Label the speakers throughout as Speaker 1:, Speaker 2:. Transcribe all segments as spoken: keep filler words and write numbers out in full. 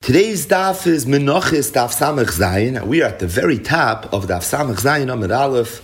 Speaker 1: Today's daf is Menachis Daf Samach Zayin. We are at the very top of Daf Samach Zayin Amud Aleph,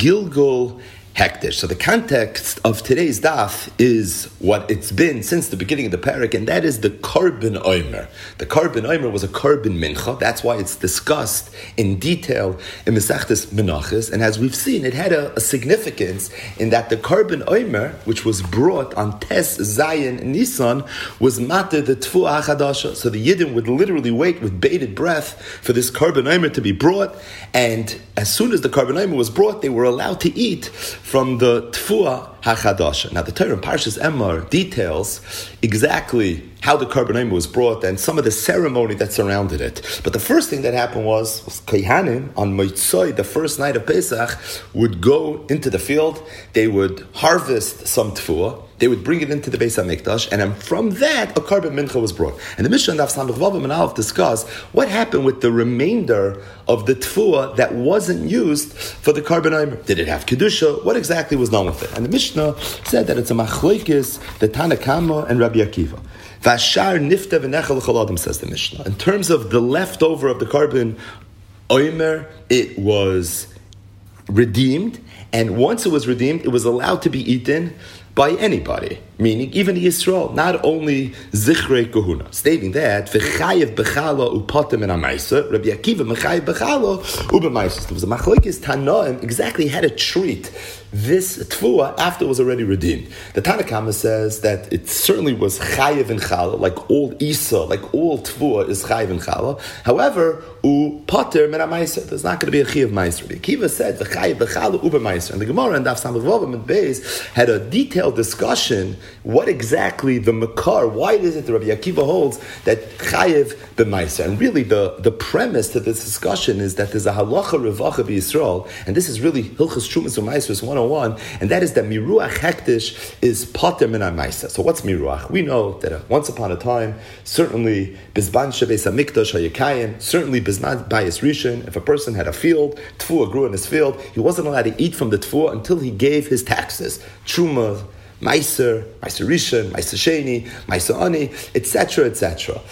Speaker 1: Gilgul Hektish. So the context of today's daf is what it's been since the beginning of the parak, and that is the Korban Omer. The Korban Omer was a Korban Mincha. That's why it's discussed in detail in Mesechtes Menachos. And as we've seen, it had a, a significance in that the Korban Omer, which was brought on Tes Zayin Nisan, was matter the Tfuah HaChadasha. So the Yidden would literally wait with bated breath for this Korban Omer to be brought, and as soon as the Korban Omer was brought, they were allowed to eat from the Tfuah HaChadasha. Now the Torah in Parshas Emor details exactly how the Korban Omer was brought and some of the ceremony that surrounded it. But the first thing that happened was, was Kohanim on Motzoi, the first night of Pesach, would go into the field, they would harvest some Tfuah, they would bring it into the Beis HaMikdash, and then from that, a Korban Mincha was brought. And the Mishnah Daf Samach Vav and Aleph discuss what happened with the remainder of the Tfuah that wasn't used for the Korban Omer. Did it have Kedusha? What exactly was done with it? And the Mishnah said that it's a Machlokes, the Tana Kama and Rabbi Akiva. Vashar nifta v'nechel l'chol adam, says the Mishnah. In terms of the leftover of the Korban Omer, it was redeemed, and once it was redeemed, it was allowed to be eaten by anybody, meaning even the Yisrael, not only Zichrei Kohuna, stating that v'chayev b'chala upatim in Amaisa, Rabbi Akiva v'chayev b'chala ubemaisa. There was a machlokes Tanoim exactly how to treat this tfuah after it was already redeemed. The Tana Kama says that it certainly was chayev and chala, like all isa, like all tfuah is chayev and chala. However, u pater min Amaisa, there's not going to be a chiyav meiser. Rabbi Akiva said v'chayev b'chala ubemaisa, and the Gemara and Daf Samach Vav and Beis had a detailed discussion what exactly the makar, why is it that Rabbi Akiva holds that chayev b'maiser? And really the, the premise to this discussion is that there's a halacha revacha b'Yisrael, and this is really Hilchos Trumas u'Maisros one oh one, and that is that miruach hektish is pater min ha'maisa. So what's miruach? We know that uh, once upon a time, certainly bizban shebeis hamikdash hayakayim, certainly bizman bayis rishon, if a person had a field, tfuah grew in his field, he wasn't allowed to eat from the tfuah until he gave his taxes, truma, Meiser, Meiser Rishon, Meiser Sheni, Meiser Ani, et cetera, et cetera.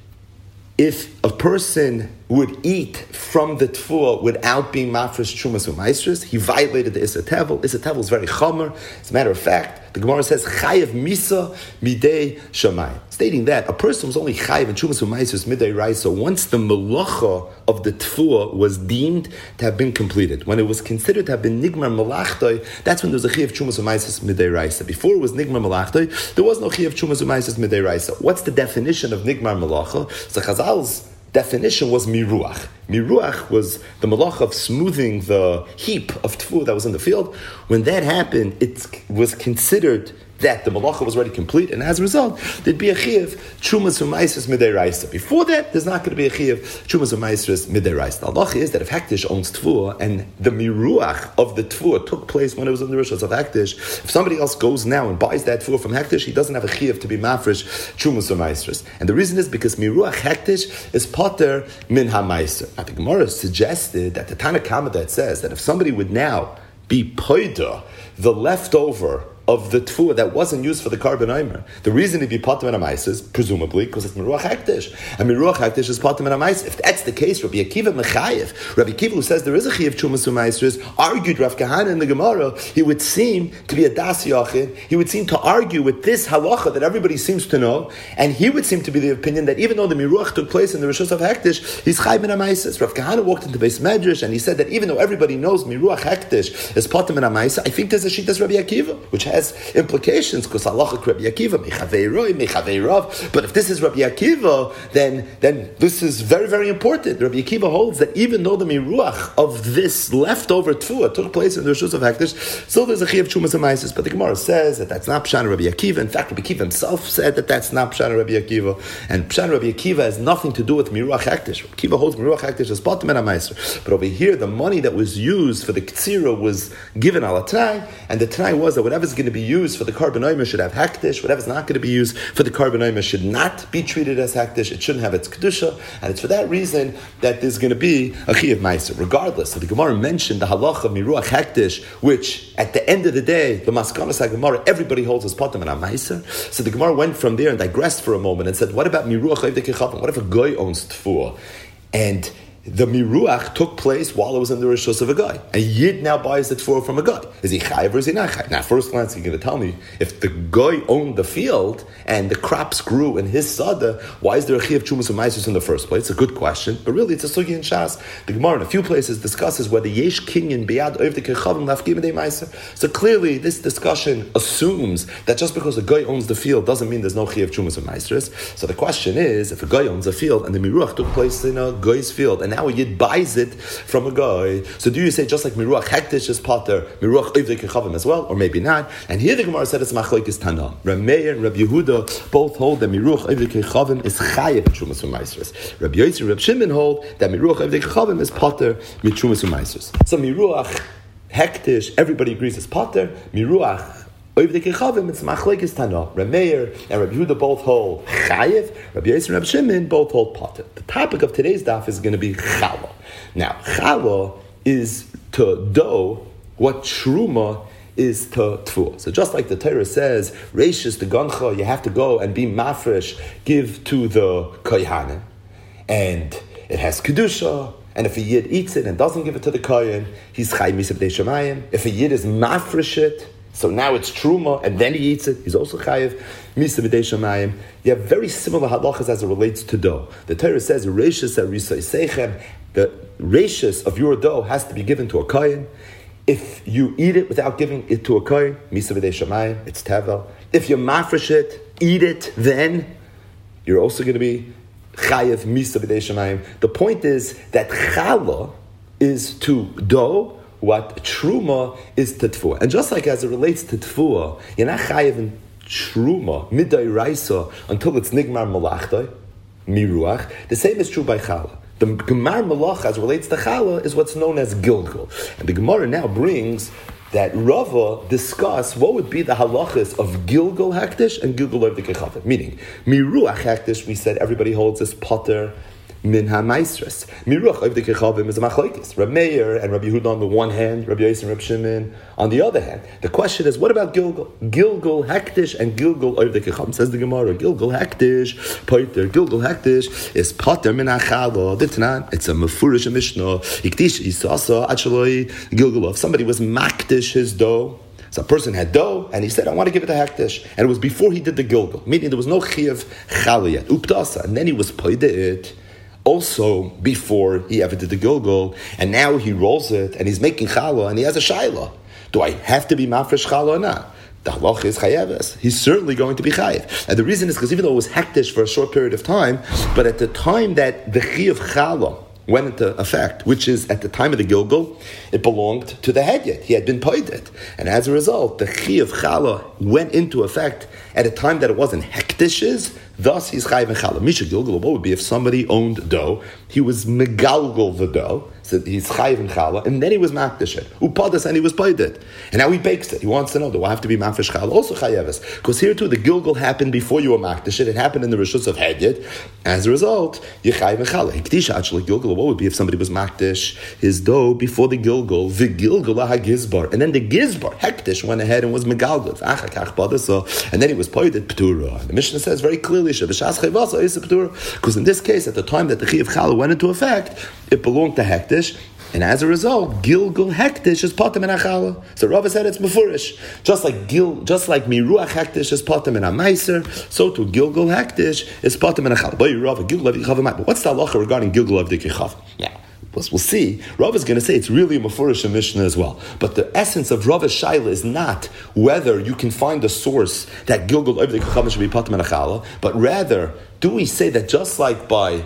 Speaker 1: If a person would eat from the tfuah without being mafresh trumas u'maisros, he violated the Issa Tevel. Issa Tevel is very chomer. As a matter of fact, the Gemara says chayev misa midei shamayim, stating that a person was only chayev in trumas u'maisros midei raisa once the melacha of the tfuah was deemed to have been completed. When it was considered to have been nigmar malachtoi, that's when there was a chayev trumas u'maisros midei raisa. Before it was nigmar malachtoi, there was no chayev trumas u'maisros midei raisa. What's the definition of nigmar malacha? So Chazal's definition was miruach. Miruach was the malach of smoothing the heap of tfuah that was in the field. When that happened, it was considered that the malacha was already complete, and as a result, there'd be a chiyuv trumas u'maisros midei raisa. Before that, there's not going to be a chiyuv trumas u'maisros midei raisa. The halacha is that if hektish owns tfuah and the miruach of the tfuah took place when it was in the rishos of hektish, if somebody else goes now and buys that tfuah from hektish, he doesn't have a chiyuv to be mafresh trumas u'maisros. And the reason is because miruach hektish is pater min ha'maiser. I think Gemara suggested that the Tana Kama that says that if somebody would now be poida, the leftover of the tfuah that wasn't used for the Korban Omer, the reason it'd be pater min ha'maiser is presumably because it's miruach hektish, and miruach hektish is pater min ha'maiser. If that's the case, Rabbi Akiva mechayev, Rabbi Akiva who says there is a chiyuv trumas u'maisros, argued Rav Kahana in the Gemara, he would seem to be a das yachid, he would seem to argue with this halacha that everybody seems to know, and he would seem to be the opinion that even though the miruach took place in the rishos of hektish, he's chayev min ha'maiser. Rav Kahana walked into Beis Medrash and he said that even though everybody knows miruach hektish is pater min ha'maiser, I think there's a shittas Rabbi Akiva, which has implications, because halacha Rabbi Akiva, mechavei roi, mechavei rav. But if this is Rabbi Akiva, then then this is very, very important. Rabbi Akiva holds that even though the miruach of this leftover tfuah took place in the rishus of hektish, still there's a chiyuv trumas u'maisros. But the Gemara says that that's not pshan Rabbi Akiva. In fact, Rabbi Akiva himself said that that's not pshan Rabbi Akiva, and pshan Rabbi Akiva has nothing to do with miruach hektish. Rabbi Akiva holds miruach hektish as pater min ha'maiser. But over here, the money that was used for the ktsira was given al a t'nai, and the t'nai was that whatever's going to be used for the Korban Omer should have hektish. Whatever's not going to be used for the Korban Omer should not be treated as hektish. It shouldn't have its kedusha, and it's for that reason that there's going to be a chiyuv meiser. Regardless, so the Gemara mentioned the halacha of miruach hektish, which at the end of the day, the maskanas Gemara, everybody holds as potem and a meiser. So the Gemara went from there and digressed for a moment and said, what about miruach ovdei kechavim? What if a guy owns tfuah? And the miruach took place while it was in the rishus of a guy. A yid now buys the tfuah from a guy. Is he chayiv or is he not chayiv? Now, first glance, you're going to tell me, if the guy owned the field and the crops grew in his sada, why is there a chiyuv chumas u'maisus in the first place? It's a good question, but really it's a sugi in Shas. The Gemara in a few places discusses whether yesh kinyan biyad ovdei kechavim lafkim dei maiser. So clearly, this discussion assumes that just because a guy owns the field doesn't mean there's no chiyuv chumas u'maisers. So the question is, if a guy owns a field and the miruach took place in a guy's field, and now a yid buys it from a guy, so do you say just like miruach hektish is potter, miruach ovdei kechavim as well, or maybe not? And here the Gemara said it's machlokes Tana. Reb Meir and Reb Yehuda both hold that miruach ovdei kechavim is chayiv mitrumas u'maisers. Reb Yosi and Reb Shimon hold that miruach ovdei kechavim is potter mitrumas u'maisers. So miruach hektish, everybody agrees is potter. Miruach ovdei kechavim, it's machlokes Tana. Reb Meir and Reb Yehuda both hold chayiv. Reb Yosi and Reb Shimon both hold potter. The topic of today's daf is going to be challah. Now, challah is to dough what truma is to tfuah. So just like the Torah says, reishis the gancha, you have to go and be mafresh, give to the kohanim, and it has kedusha. And if a yid eats it and doesn't give it to the kohen, he's chay misa b'nei shamayim. If a yid is mafresh it, so now it's truma, and then he eats it, he's also chayiv misa b'nei shamayim. You have very similar halachas as it relates to dough. The Torah says, reishis arisay seichem, the reishis of your dough has to be given to a kohen. If you eat it without giving it to a kohen, misa b'nei shamayim, it's tevel. If you mafresh it, eat it, then you're also going to be chayev misa b'nei shamayim. The point is that challah is to dough what truma is to tfuah. And just like as it relates to tfuah, you're not chayev in truma, midday raisa, until it's nigmar malachtai, miruach. The same is true by challah. The Gemar Malach, as relates to Challah, is what's known as Gilgul. And the Gemara now brings that Rava discuss what would be the halachas of Gilgul Hektish and Gilgul Ovdei Kechavim. Meaning, Miruach Hektish, we said everybody holds as potter min ha-maisres. Miruach Ovdei Kechavim is a machlokes. Reb Meir and Reb Yehuda on the one hand, Reb Yosi and Reb Shimon on the other hand. The question is, what about Gilgul? Gilgul Hektish and Gilgul Ovdei Kechavim. Says the Gemara, Gilgul Hektish, potter, Gilgul Hektish is potter min ha-challah. Ditnan, it's a mefurish Mishnah. Iktish isasa achaloi Gilgul. If somebody was maktish his dough, so a person had dough, and he said, I want to give it to hektish. And it was before he did the Gilgul, meaning there was no chiyuv challah yet. Uptasa. And then he was poide it, also before he ever did the Gilgul, and now he rolls it, and he's making challah, and he has a shayla. Do I have to be mafresh challah or not? The halach is chayeves. He's certainly going to be chayev. And the reason is because even though it was hektish for a short period of time, but at the time that the chiyuv challah went into effect, which is at the time of the Gilgul, it belonged to the head yet. He had been poided. And as a result, the chiyuv challah went into effect at a time that it wasn't hektishes, thus he's chayiv and challah. Misha Gilgul, what would be if somebody owned dough, he was megalgul the dough, so he's chayiv and challah, and then he was makdish it, upadas, and he was poided. And now he bakes it. He wants to know, do I have to be mafresh challah? Also chayeves. Because here too, the Gilgul happened before you were makdish it. It happened in the rishus of hedyet. As a result, you're chayiv and challah. Hiktisha actually Gilgul, what would be if somebody was makdish his dough before the Gilgul, the Gilgul ha-gizbar, and then the gizbar, hektish, went ahead and was megalgul, and then he was poided p'tura. And the Mishnah says very clearly, because in this case, at the time that the chiyuv challah went into effect, it belonged to hektish, and as a result, Gilgul hektish is potem and achala. So Rava said it's mefurish. Just like Gil, just like miruach hektish is potem and amaiser, so too Gilgul hektish is potem and achala. But what's the halacha regarding Gilgul Ovdei Kechavim? Yeah. Plus, we'll see. Rav is going to say it's really a mefurish Mishnah as well. But the essence of Rav's shaila is not whether you can find a source that Gilgul Ovdei Kechavim should be potem and achala, but rather, do we say that just like by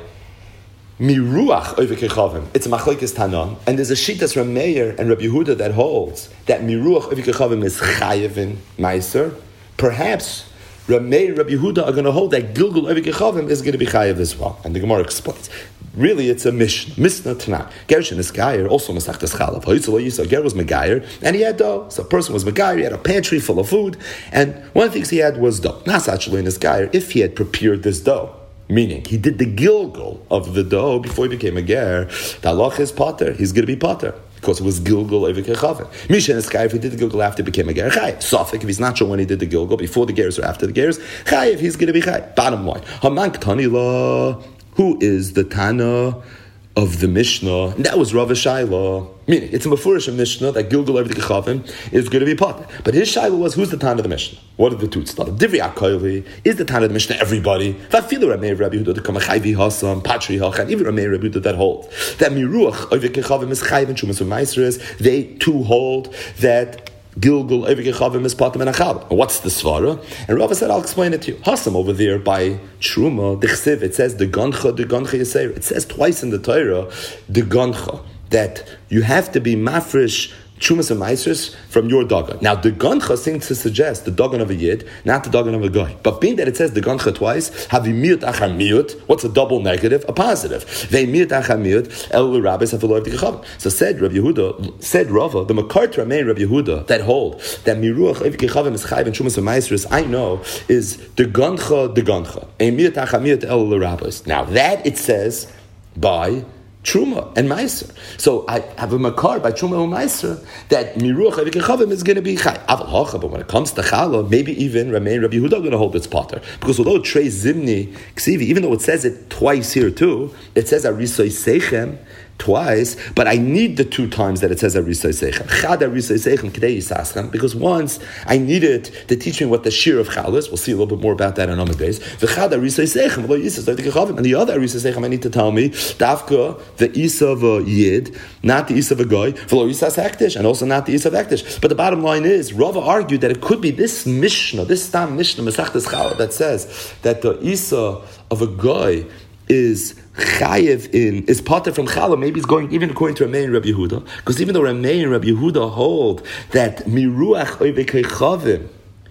Speaker 1: Miruach Ovdei Kechavim, it's a machlokes Tana, and there's a shittas Reb Meir and Reb Yehuda that holds that Miruach Ovdei Kechavim is chayevin meiser. Perhaps Reb Meir and Reb Yehuda are going to hold that Gilgul Ovdei Kechavim is going to be chayev as well. And the Gemara explains. really it's a Mishnah. Mishnah Tanakh. Gershon is Megayer, also Masechtas Chalav. Hoytzelo Yisa, Ger was Megayer, and he had dough. So a person was Megayer, he had a pantry full of food, and one of the things he had was dough. Not actually in his Geyer, if he had prepared this dough. Meaning, he did the gilgul of the dough before he became a ger. The halach is potter. He's going to be potter. Because it was gilgul over kechavim. Misha is chayiv if he did the gilgul after he became a ger. Chayiv. Safek if he's not sure when he did the gilgul, before the gers or after the gers. Chayiv, he's going to be chayiv. Bottom line. Hamank Tanila, who is the Tana of the Mishnah? And that was Rav Shaila. Meaning, it's a mafurish Mishnah that gilgul over the kechavim is going to be potter. But his Shaila was, who's the Tana of the Mishnah? What are the two stuff? Divri Akoili, is the Tana of the Mishnah everybody? Vafilu Ramei Rabbi Yehuda to come a chayvi hasam, patri hachan, even Ramei Rabbi Yehuda that hold that miruach over kechavim is chayv and shumas u'maisres. They too hold that gilgul over kechavim is potter menachal. What's the svara? And Rava said, I'll explain it to you. Hasam over there by Truma, the chsiv, it says the gancha, the gancha yaseir. It says twice in the Torah, the gancha, that you have to be mafresh Chumas and Maisers from your dagan. Now, the Gancha seems to suggest the dagan of a Yid, not the dagan of a Goy. But being that it says the Gancha twice, have miut achar miut, what's a double negative? A positive. They miut achar miut, el rabbis have the Gechavim. So said Rabbi Yehuda, said Rava, the Makar Ramein Rabbi Yehuda, that hold, that miruach ev Gechavim is chayv and Chumas and Maisers, I know, is the Gancha, the Gancha. A miut achar miut, el rabbis. Now, that it says by Truma and Meiser. So I have a makar by Truma and Meiser that Miruach Avikechavim is going to be Chai. Aval Hacha, but when it comes to Chala, maybe even Ramei and Rabbi Yehuda are going to hold its potter. Because although Trei Zimni Ksivi, even though it says it twice here too, it says Arisoi Seichem twice, but I need the two times that it says Arisoi Seichem. Chad Arisoi Seichem K'dei Yisaschem, because once I needed to teach me what the shir of Chal is. We'll see a little bit more about that in Amid days. V'chad Arisoi Seichem, Lo Yisas Avikechavim, and the other Arisoi Seichem I need to tell me Davka the Isa of a Yid, not the Isa of a Goy, V'lo Yisas Hektish, and also not the Isa of Hektish. But the bottom line is, Rava argued that it could be this Mishnah, this Stam Mishnah, Masechtas Chala, that says that the Isa of a Goy is chayev in, is potter from challah. Maybe he's going even according to Ramei and Rabbi Yehuda, because even though Ramei and Rabbi Yehuda hold that miruach oivekechavim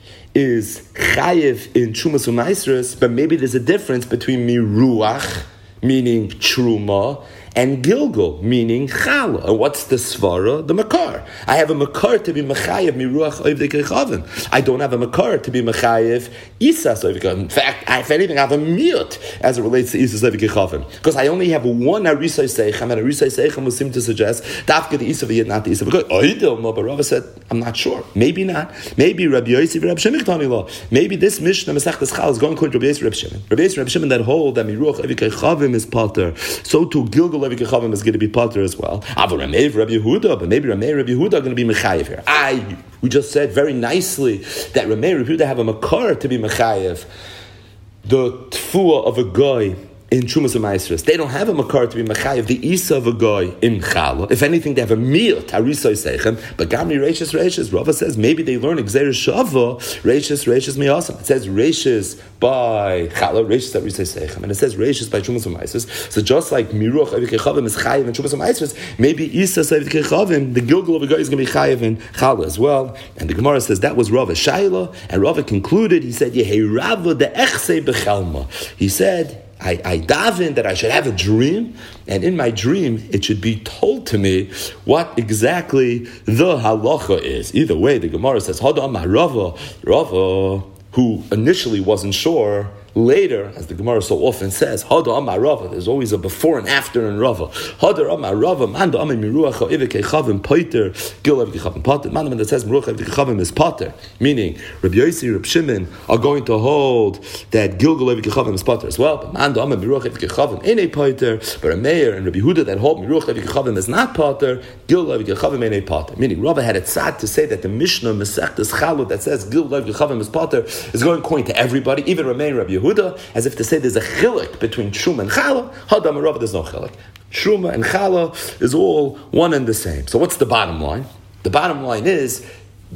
Speaker 1: is chayev in trumas u'maisros, but maybe there's a difference between miruach, meaning truma, and gilgul, meaning chala. And what's the svara? The makar. I have a makar to be mechayev miruach oiv dekechavim. I don't have a makar to be mechayev isas oiv dekechavim. In fact, I, if anything, I have a miyut as it relates to isas oiv dekechavim, because I only have one arisai seichem, and arisai seichem would seem to suggest dafka the isa v'yid, not the isa v'goy. Oidil, no, but Rava said, I'm not sure. Maybe not. Maybe Rabbi Yosef, Rabbi Shimon tani lo. Maybe this Mishnah Masechtas Chal is going according to Rabbi Yosef, Rabbi Shimon. Rabbi Yosef, Rabbi Shimon that hold that miruach oiv dekechavim is potter. So too gilgul Levi Kechavim is going to be potter as well. Aval Ramei Rabbi Yehuda, but maybe Ramei Rabbi Yehuda are going to be mechayev here. I we just said very nicely that Ramei Rabbi Yehuda have a makar to be mechayev the tfuah of a guy in Chumas U'Maisros. They don't have a makar to be mechayev the isa of a guy in Chala. If anything, they have a miyut harisoi seichem. But Gamri Reishis Reishis, Rava says maybe they learn Gzeir Shava Reishis Reishis Miyasam. It says Reishis by Chala, Reishis harisoi seichem, and it says Reishis by Chumas U'Maisros. So just like Miruach Avikechavim is chayev in Chumas U'Maisros, maybe isa Avikechavim, the gilgul of a guy is going to be chayev in Chala as well. And the Gemara says that was Rava Shaila, and Rava concluded. He said Yehei Rava de Echsei Bechelma. He said, I, I daven that I should have a dream, and in my dream it should be told to me what exactly the halacha is. Either way, the Gemara says, Hada Amar Rava, Rava, who initially wasn't sure, later, as the Gemara so often says, Hada Amar Rava, there's always a before and after in Rava. Hada Amar Rava, Manda Amar Miruach Ha'ivekechavim Poiter, Gil Ha'ivekechavim Potter. Manda that says Miruach Ha'ivekechavim is Potter, meaning Rabbi Yossi, Rabbi Shimon are going to hold that Gilgul Ha'ivekechavim is Potter as well. But Manda Amar Miruach Ha'ivekechavim ain't a Poiter, but a Meir and Rabbi Huda that hold Miruach Ha'ivekechavim is not Potter, Gil Ha'ivekechavim ain't a Potter. Meaning Rava had it sad to say that the Mishnah Masechtas Chalot that says Gil Ha'ivekechavim is Potter is going according to everybody, even Ramei and Rabbi Yehuda, as if to say there's a chilik between Truma and Chala. Hadam and Rava, there's no chilik. Truma and Chala is all one and the same. So what's the bottom line? The bottom line is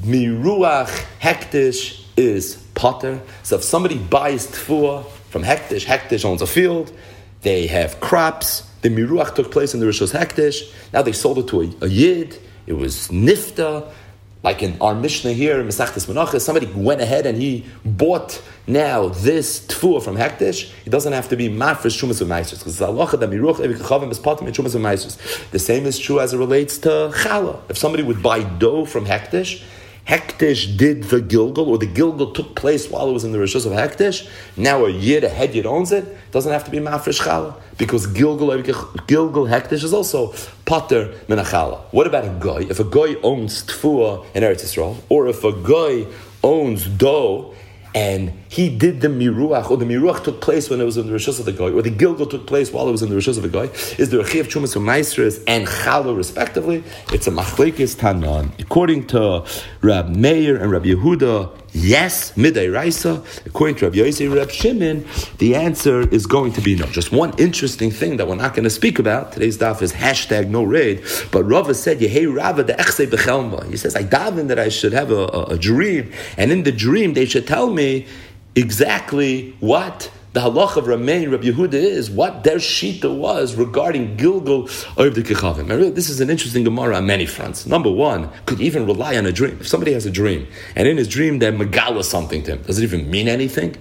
Speaker 1: Miruach Hektish is Potter. So if somebody buys Tfuah from Hektish, Hektish owns a field, they have crops, the Miruach took place in the Rishos Hektish, now they sold it to a, a Yid, it was Nifta, like in our Mishnah here, Masechtas Menachos, somebody went ahead and he bought now this tfuah from Hektish, he doesn't have to be mafresh Trumas U'Maisros, because halacha that miruach evik chavim is patim in Trumas U'Maisros. The same is true as it relates to challah. If somebody would buy dough from Hektish, Hektish did the Gilgal, or the Gilgal took place while it was in the Rishus of Hektish. Now a Yid, a head Yid owns it, doesn't have to be mafresh challah, because Gilgal, Gilgal Hektish is also pater min challah. What about a guy? If a guy owns tfuah in Eretz Yisrael, or if a guy owns dough, and he did the miruach, or the miruach took place when it was in the rishus of the guy, or the gilgal took place while it was in the rishus of the guy, is there a chiv trumas u'maisros and challah respectively? It's a machlekes tanan. According to Rab Meir and Rab Yehuda, yes, midday raisa. According to Rab Yossi and Rab Shimon, the answer is going to be no. Just one interesting thing that we're not going to speak about. Today's daf is hashtag no raid. But Rava said, Yehei Rava de echse bechelma. He says, I daven that I should have a, a, a dream, and in the dream they should tell me exactly what the halach of Rameh and Rabbi Yehuda is, what their shita was regarding Gilgal of the Kechavim. Really, this is an interesting Gemara on many fronts. Number one, could you even rely on a dream? If somebody has a dream, and in his dream they're megala something to him, does it even mean anything?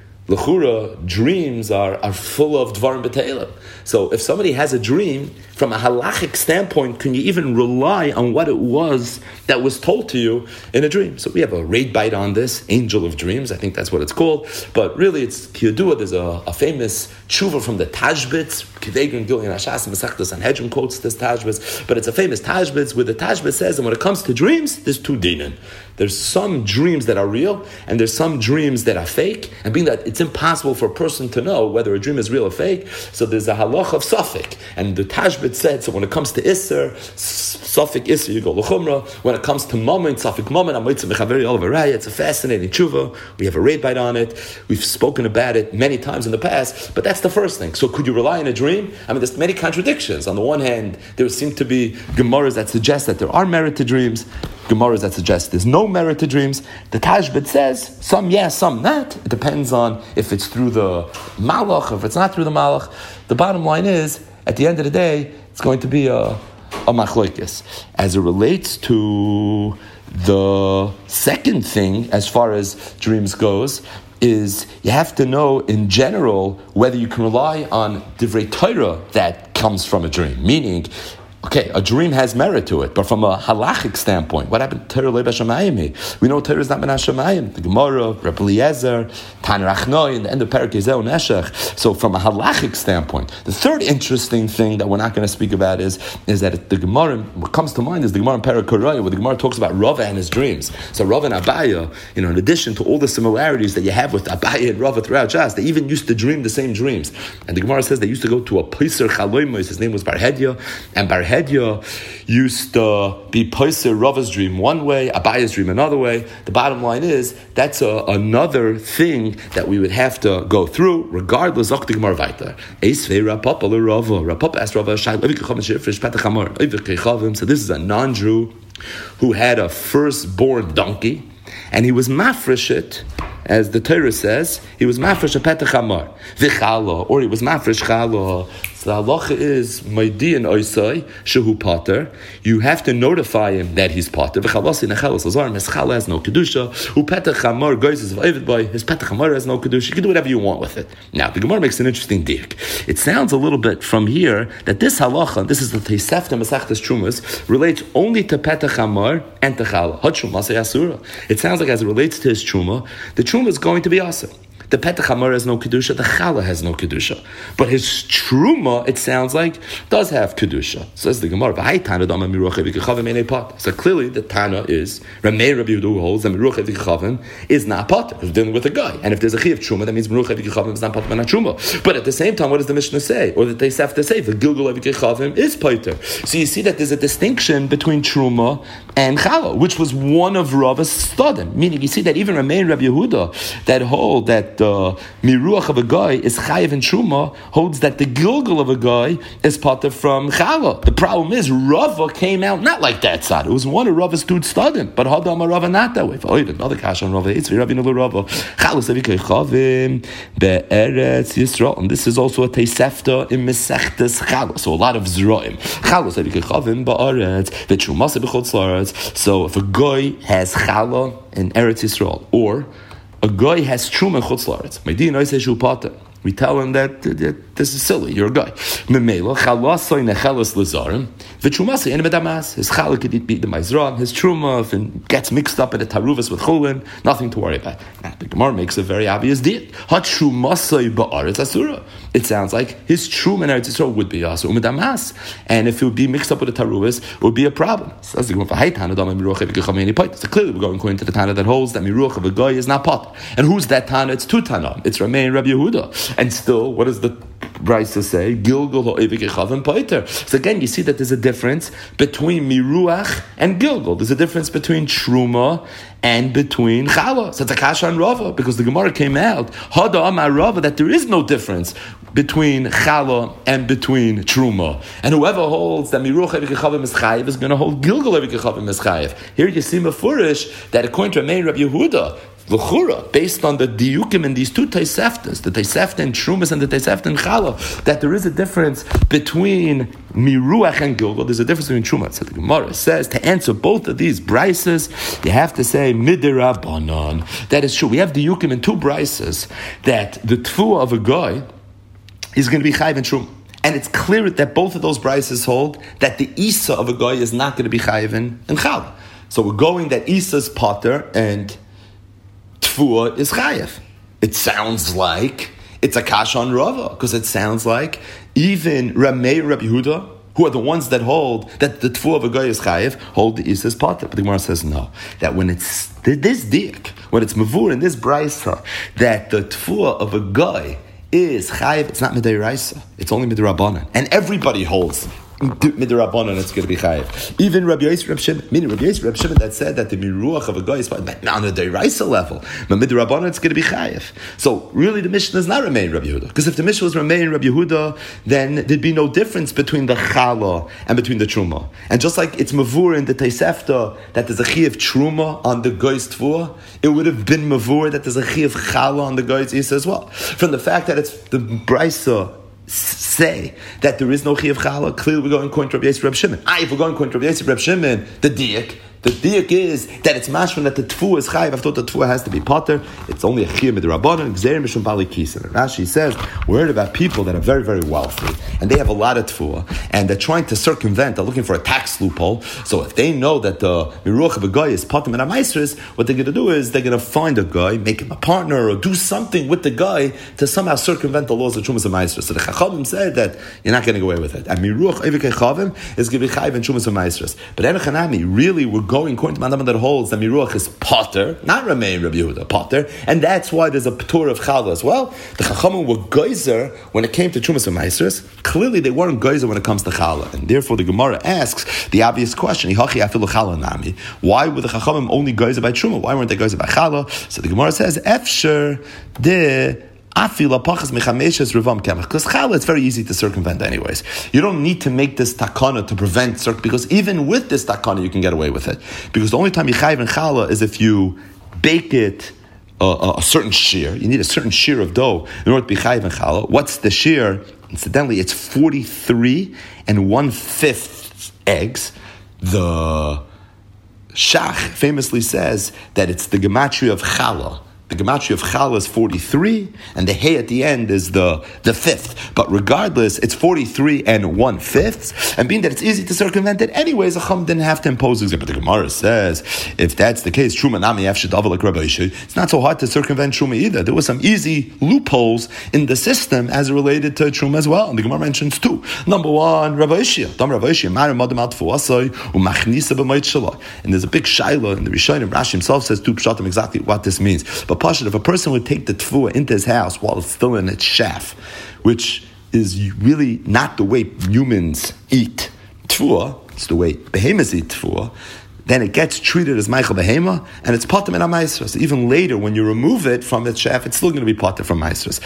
Speaker 1: L'chura, dreams are, are full of dvarim b'teilim. So if somebody has a dream, from a halachic standpoint, can you even rely on what it was that was told to you in a dream? So we have a raid bite on this, Angel of Dreams, I think that's what it's called. But really, it's Kiyadua, there's a, a famous tshuva from the Tashbitz, Kivegin Gilin Hashas, Masechtas Sanhedrin quotes this Tashbitz, but it's a famous Tashbitz where the Tashbitz says, and when it comes to dreams, there's two dinan. There's some dreams that are real, and there's some dreams that are fake, and being that it's impossible for a person to know whether a dream is real or fake, so there's a halach of Suffolk, and the Tashbitz said, so when it comes to Isser, Suffolk Isser, you go L'chumra. When it comes to Moment, Suffolk Moment, Amoitza Mechaveri Olav Araya, it's a fascinating tshuva. We have a raid bite on it. We've spoken about it many times in the past, but that's the first thing. So could you rely on a dream? I mean, there's many contradictions. On the one hand, there seem to be Gemaras that suggest that there are merit to dreams, Gemaras that suggest there's no merit to dreams. The Tashbitz says, some yes, some not. It depends on if it's through the Malach, or if it's not through the Malach. The bottom line is, at the end of the day, it's going to be a, a machlokes. As it relates to the second thing, as far as dreams goes, is you have to know in general whether you can rely on divrei Torah that comes from a dream. Meaning, okay, a dream has merit to it, but from a halachic standpoint, what happened to Torah Leib Hashemayim? We know Torah is not Ben Hashemayim. The Gemara, Reb Eliezer, Tanur Achnoi, in the end of Perek Yezeu Neshech. So from a halachic standpoint, the third interesting thing that we're not going to speak about is, is that the Gemara, what comes to mind is the Gemara in Perek Koraya, where the Gemara talks about Rava and his dreams. So Rava and Abaya, you know, in addition to all the similarities that you have with Abaya and Rava throughout Shas, they even used to dream the same dreams. And the Gemara says they used to go to a Peiser Chaloimos, his name was Barhedia, and Barhedia used to be Peiser Rava's dream one way, Abaya's dream another way. The bottom line is, that's a, another thing that we would have to go through, regardless of the Gemara Vaita. Eisvei Rapapa Rava. Rapapa asked Rava, so this is a non-Jew who had a firstborn donkey, and he was mafresh it, as the Torah says, he was mafresh a petach amar, v'chala, or he was mafresh chala. So the halacha is, Maidi and Oisai, Shehu Pater, you have to notify him that he's Pater. V'chalasi nechelos azar, meschala has no kedusha, who petach amar goes as v'avid boy, his petach amar has no kedusha. You can do whatever you want with it. Now, the Gemara makes an interesting dik. It sounds a little bit from here that this halacha, this is the Tosefta Masechtas Trumas, relates only to petach amar and techala. Hachum masay asura. It sounds like as it relates to his truma, the truma is going to be awesome. The petach hamar has no kedusha, the chala has no kedusha, but his truma, it sounds like, does have kedusha. Says the Gemara. So clearly, the Tana is Ramei Rabbi Yehuda who holds that miruach evikachavim is not potter. We're dealing with a guy, and if there's a chi of truma, that means miruach evikachavim is not potter, but not truma. But at the same time, what does the Mishnah say, or that they have to say, the gilgul evikachavim is potter? So you see that there's a distinction between truma and chala, which was one of Rava's studim. Meaning, you see that even Ramei and Rabbi Yehuda that hold that the uh, miruach of a guy is chayiv and truma holds that the gilgul of a guy is potter from chala. The problem is Rava came out not like that side. It was one of Rava's two studim, but Hadam Rava not that way. Oh, another kash on Rava. It's Rabbi Nulu Rava. Chalos evikachavim be'eretz Yisrael, and this is also a Tosefta in Mesechtes Chalos. So a lot of zroim. Chalos evikachavim be'aretz v'truma b'chutz la'aretz. Laaretz. So if a guy has challah in Eretz Yisrael, or a guy has truma in Chutz Laaretz, Medina Isei Shu Pater, we tell him that, that this is silly, you're a guy. Memela, chalasoi nechelas lezarim, v'trumasoi en bedamas. His challah could eat the maizrah, his truma, if it gets mixed up in the taruvas with chulin, nothing to worry about. Now, the Gemara makes a very obvious deal. Ha-trumasoi ba'aretz asura. It sounds like his truma in Eretz Yisrael would be asur u'medamas. And if it would be mixed up with the taruvas, it would be a problem. So that's the Gemara for Haytana, Dama Miruach Evike Pait. So clearly we're going according to the Tana that holds that Miruach of a guy is not pot. And who's that Tana? It's two Tana. It's Rameh and Rabbi Yehuda. And still, what does the Brisa say? Gilgul ha'evik echavim paiter. So again, you see that there's a difference between miruach and gilgul. There's a difference between truma and between challah. So it's a kasha and rava, because the Gemara came out, hada amar rava, that there is no difference between challah and between truma. And whoever holds that miruach ha'evik echavim is chayiv is going to hold gilgul ha'evik echavim is chayiv. Here you see mefurish that according to Rameh Rabbi Yehuda, L'chura, based on the diukim in these two Toseftas, the Tosefta in Trumas and the Tosefta in Challah, that there is a difference between Miruach and Gilgul. There's a difference between Truma. So the Gemara says, to answer both of these brises, you have to say Midirabanan. That is true. We have diukim in two brises that the tfuah of a guy is going to be chayiv in Truma. And it's clear that both of those brises hold that the Isa of a guy is not going to be chayiv in, in Challah. So we're going that Isa's potter and Tfuah is chayev. It sounds like it's a kasha on Rava, because it sounds like even Rameh and Rabbi Yehuda, who are the ones that hold that the Tfuah of a guy is chayev, hold the Isa's potter. But the Gemara says no. That when it's this dik, when it's mavur in this brisa, that the Tfuah of a guy is chayev, it's not midei raisa. It's only midei rabbanan, and everybody holds Midrabanan, it's going to be chayiv. Even Rabbi Yosef, Rabbi Shimon, meaning Rabbi Yosef, Rabbi Shimon, that said that the miruach of a guy is on the deraisa level, but Midrabanan, it's going to be chayiv. So really, the Mishnah is not Rameh and Rabbi Yehuda, because if the Mishnah was Rameh and Rabbi Yehuda, then there'd be no difference between the challah and between the truma. And just like it's mavur in the Tosefta that there's a chiyav truma on the guy's tfuah, it would have been mavur that there's a chiyav challah on the guy's isa as well. From the fact that it's the brisa say that there is no chiyav challah, clearly we're going according to Rabbi Yosef, Rabbi Shimon. Ah, if we're going according to Rabbi Yosef, Rabbi Shimon, the diak, the diak is that it's mashman that the tfuah is chayiv. I thought the tfuah has to be potter. It's only a chiyuv midrabanan, gzeir mishum bali kisen. Rashi says we're heard about people that are very, very wealthy and they have a lot of tfuah and they're trying to circumvent. They're looking for a tax loophole. So if they know that the miruach of a guy is potter and amaisris, what they're going to do is they're going to find a guy, make him a partner, or do something with the guy to somehow circumvent the laws of trumas and amaisris. So the chachamim said that you're not going to get away with it. And miruach evik echavim is going to be chayiv and trumas and amaisris. But enochanami, really, we're going according to Mandam that holds that miruach is potter, not Rameh and Rabbi Yehuda, potter, and that's why there's a p'tur of challah as well. The chachamim were geyser when it came to trumas and maasros. Clearly, they weren't geyser when it comes to challah, and therefore the Gemara asks the obvious question: Why were the chachamim only geyser by truma? Why weren't they geyser by challah? So the Gemara says, "Efsher de." Because challah, it's very easy to circumvent anyways. You don't need to make this takana to prevent circ, because even with this takana you can get away with it. Because the only time you chayiv in challah is if you bake it uh, a certain shear. You need a certain shear of dough in order to be chayiv in challah. What's the shear? Incidentally, it's forty-three and one-fifth eggs. The Shach famously says that it's the gematria of challah. The gematria of challah is forty-three, and the hay at the end is the, the fifth. But regardless, it's forty-three and one-fifth. And being that it's easy to circumvent it, anyways, a chum didn't have to impose it. But the Gemara says, if that's the case, truma nami afshadav like Rabbi Yishai, it's not so hard to circumvent truma either. There were some easy loopholes in the system as related to truma as well. And the Gemara mentions two. Number one, Rabbi Yishai. Dam Rabbi Yishai, marim adam al tfuasai, umachnisa b'mayit shalai. And there's a big shaila in the Rishonim. Rashi himself says two pshatim exactly what this means. But Pashut, if a person would take the tfuah into his house while it's still in its shaf, which is really not the way humans eat tfuah, it's the way behemoths eat tfuah, then it gets treated as Michael Behema, and it's potem and amaisros. Even later, when you remove it from its chef, it's still going to be potem from maisros.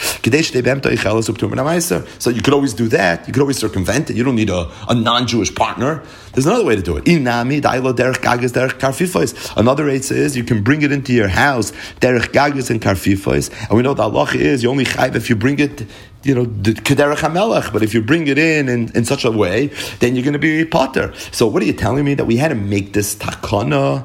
Speaker 1: So you could always do that. You could always circumvent it. You don't need a, a non-Jewish partner. There's another way to do it. Inami dailo derech gagas derech karfifos. Another answer is you can bring it into your house derech gagas and karfifos. And we know the halacha is you only chayv if you bring it. you know, kederach hamelech. But if you bring it in, in in such a way, then you're going to be potter. So what are you telling me, that we had to make this takana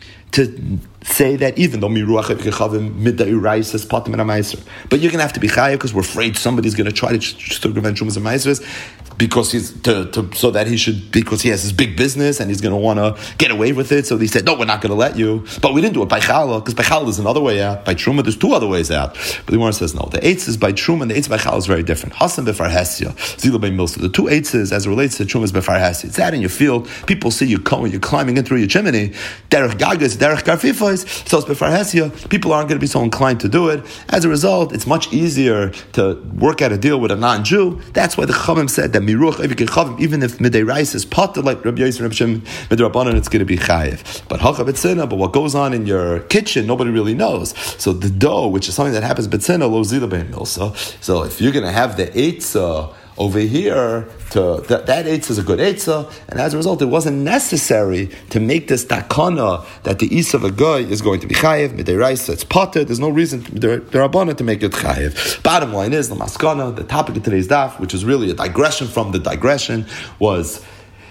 Speaker 1: to say that even though miruach evkechavim midayrais is patim and amaiser, but you're going to have to be chayav because we're afraid somebody's going to try to circumvent shumas and maisers, because he's to, to so that he should, because he has his big business and he's going to want to get away with it. So they said, no, we're not going to let you. But we didn't do it by challah, because by challah there's another way out. By truma there's two other ways out. But the Gemara says no. The eitz is by truma and the eitz by challah is very different. Hasan befar hesia, zila by milsa. The two eitzes as it relates to truma is befar hesia. It's out in your field. People see you going, you're climbing in through your chimney. Derech gagas, derech karfifos. So it's befar hesia. People aren't going to be so inclined to do it. As a result, it's much easier to work out a deal with a non-Jew. That's why the Chachamim said that miruach evkechavim, even if midday rice is potter like Rabbi Yosef and Rabbi Shimon midrabanan, it's going to be chayiv. But hacha b'tzina, but what goes on in your kitchen, nobody really knows. So the dough, which is something that happens b'tzina, lo zila bein milsa. So if you're going to have the eitzah over here, to that, that eitzah is a good eitzah, and as a result, it wasn't necessary to make this takana that the is of a guy is going to be chayiv midday rice. It's potter. There's no reason the rabbanan to make it chayiv. Bottom line is the maskana. The topic of today's daf, which is really a digression from the digression, was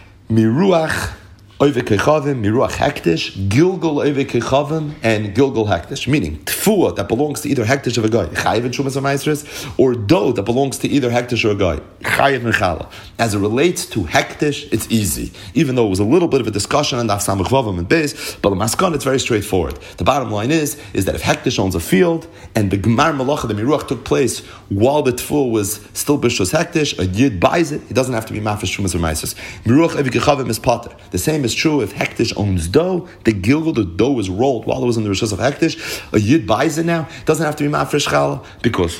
Speaker 1: miruach oivek kechavim, miruach hektish, gilgul oivek kechavim, and gilgul hektish, meaning tfuah that belongs to either hektish of a guy, chayiv and shumas amaisres, or dough that belongs to either hektish or a guy, chayiv and chala. As it relates to hektish, it's easy, even though it was a little bit of a discussion on daf samach vavam and beis, but the maskan, it's very straightforward. The bottom line is, is that if hektish owns a field, and the gemar malacha, the miruach, took place while the tfuah was still b'shus hektish, a yid buys it, he doesn't have to be mafish shumas amaisres. Miruach oivek kechavim is potter. The same is true if hektish owns dough. The gilgul, the dough was rolled while it was in the rishus of hektish. A yid buys it now. It doesn't have to be mafresh challah, because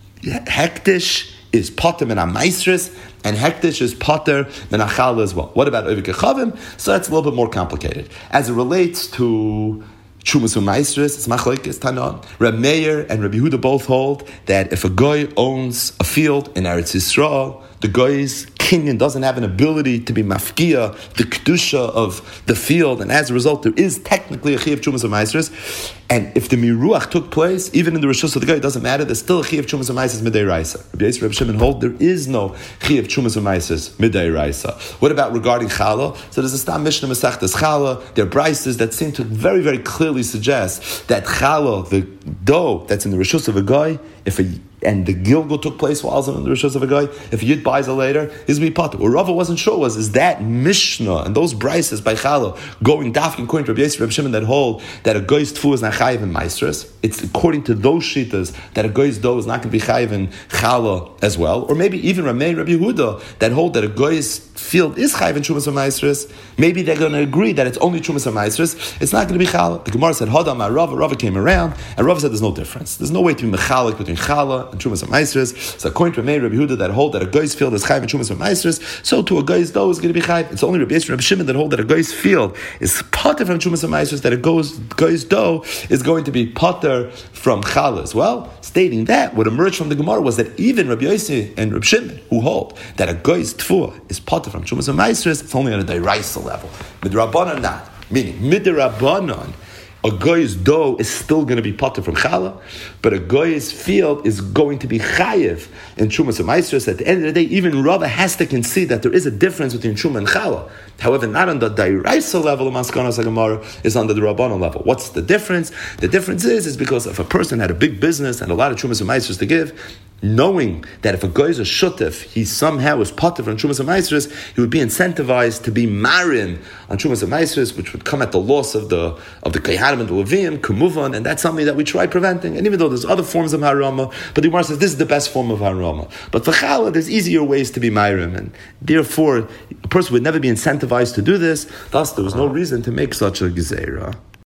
Speaker 1: hektish is potter min amaisris, and hektish is potter min achallah as well. What about oivek kechavim? So that's a little bit more complicated. As it relates to Chumas u'maisris, it's machlokes tanan. Reb Meir and Reb Yehuda both hold that if a guy owns a field in Eretz Yisrael, the guy's kinyan doesn't have an ability to be mafkia, the kedusha of the field, and as a result, there is technically a chiyuv chumas u'maisris. And if the miruach took place, even in the rishus of the guy, it doesn't matter. There's still a chiyuv chumas u'maisris midday raisa. Rabbi Yosef, Rabbi Shimon hold there is no chiyuv chumas u'maisris midday raisa. What about regarding challah? So there's a stam mishnah masechtas challah. There are brises that seem to very, very clearly suggest that challah, the dough that's in the rishus of a guy, if a and the gilgul took place while in the rishus of a guy, if a yid buys it later, he's be potter. What Rava wasn't sure was, is that mishnah and those brises by challah going dafkin according to Rabbi Yosef, Rabbi Shimon that hold that a guy's tfu is not chayiv in maestras? It's according to those shitas that a guy's dough is not going to be chayiv in challah as well, or maybe even Ramei Rabbi Yehuda that hold that a guy's field is chayiv in chumas maestras. Maybe they're going to agree that it's only chumas maestras. It's not going to be challah. The Gemara said Hadam Rava. Rava came around and Rava said there's no difference. There's no way to be mechalik between challah and chumas maestras. So according to Ramei Rabbi Yehuda that hold that a guy's field is chayiv in chumas maestras, so to a guy's dough is going to be chayiv. It's only Rabbi Yisrael, Rabbi Shimon that hold that a guy's field is potter from chumas maestras, that a guy's, guy's dough is going to be potter from challah as well. Stating that, what emerged from the Gemara was that even Rabbi Yosef and Rabbi Shimon, who hold that a guy's tfuah is potter from chumas maestras, it's only on a deraisa level. Midrabanan not. Meaning, midrabanan, a guy's dough is still going to be potter from challah, but a guy's field is going to be chayiv in chumas maestras. At the end of the day, even Rava has to concede that there is a difference between chuma and challah. However, not on the deraisa level of maskanas Gemara, is on the rabbanon level. What's the difference? The difference is is because if a person had a big business and a lot of chumas maestras to give, knowing that if a guy is a shutif, he somehow is potter from Chumas HaMaisros, he would be incentivized to be marin on Chumas HaMaisros, which would come at the loss of the of the Kehanim and the Leviim, Kumuvan, and that's something that we try preventing. And even though there's other forms of Harama, but the Gemara says this is the best form of Harama. But for Challah, there's easier ways to be marin, and therefore, a person would never be incentivized to do this, thus there was no reason to make such a gezerah.